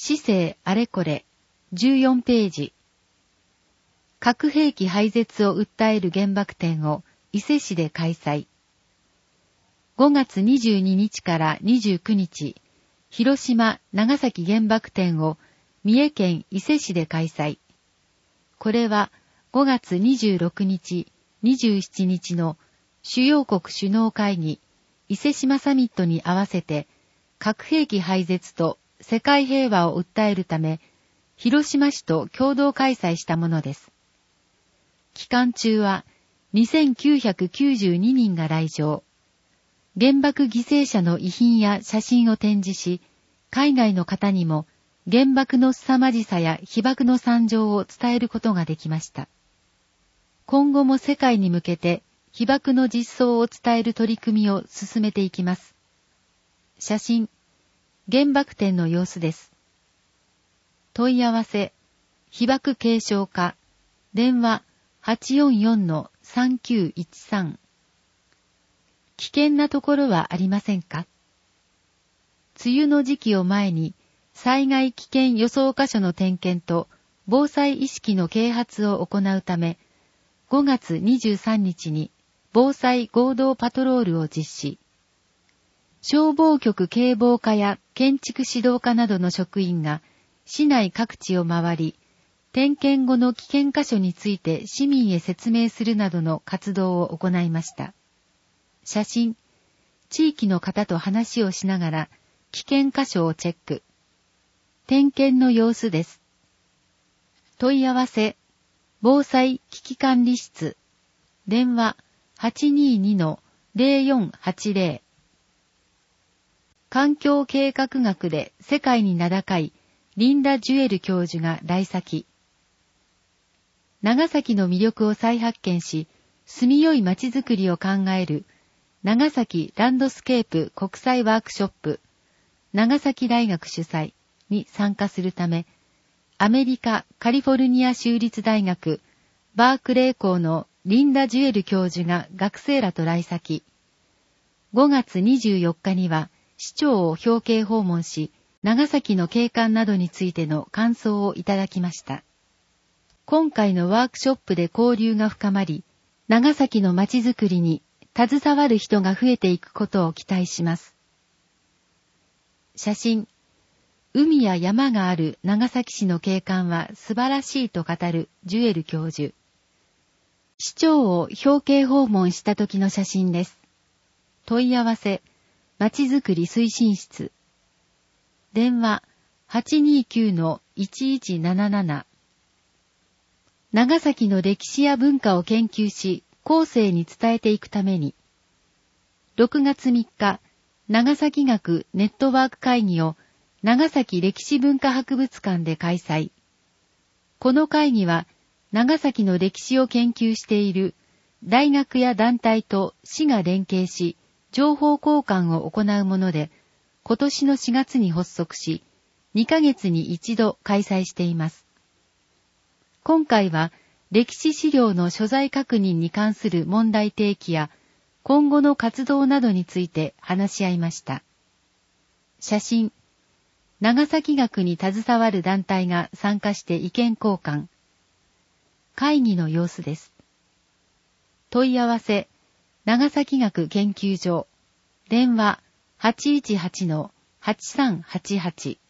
市政あれこれ、14ページ。核兵器廃絶を訴える原爆展を伊勢市で開催。5月22日から29日、広島・長崎原爆展を三重県伊勢市で開催。これは5月26日、27日の主要国首脳会議伊勢志摩サミットに合わせて核兵器廃絶と世界平和を訴えるため、広島市と共同開催したものです。期間中は2992人が来場。原爆犠牲者の遺品や写真を展示し、海外の方にも原爆の凄まじさや被爆の惨状を伝えることができました。今後も世界に向けて被爆の実相を伝える取り組みを進めていきます。写真、原爆展の様子です。問い合わせ、被爆継承課、電話 844-3913。危険なところはありませんか？梅雨の時期を前に、災害危険予想箇所の点検と防災意識の啓発を行うため、5月23日に防災合同パトロールを実施。消防局警防課や建築指導課などの職員が市内各地を回り、点検後の危険箇所について市民へ説明するなどの活動を行いました。写真、地域の方と話をしながら危険箇所をチェック。点検の様子です。問い合わせ、防災危機管理室、電話 822-0480。環境計画学で世界に名高いリンダ・ジュエル教授が来先。長崎の魅力を再発見し、住みよい街づくりを考える長崎ランドスケープ国際ワークショップ、長崎大学主催に参加するため、アメリカカリフォルニア州立大学バークレー校のリンダ・ジュエル教授が学生らと来先。5月24日には市長を表敬訪問し、長崎の景観などについての感想をいただきました。今回のワークショップで交流が深まり、長崎の街づくりに携わる人が増えていくことを期待します。写真、海や山がある長崎市の景観は素晴らしいと語るジュエル教授。市長を表敬訪問した時の写真です。問い合わせ、まちづくり推進室。電話 829-1177。長崎の歴史や文化を研究し、後世に伝えていくために、6月3日、長崎学ネットワーク会議を長崎歴史文化博物館で開催。この会議は、長崎の歴史を研究している大学や団体と市が連携し、情報交換を行うもので、今年の4月に発足し、2ヶ月に一度開催しています。今回は、歴史資料の所在確認に関する問題提起や、今後の活動などについて話し合いました。写真、長崎学に携わる団体が参加して意見交換。会議の様子です。問い合わせ、長崎学研究所、電話 818-8388。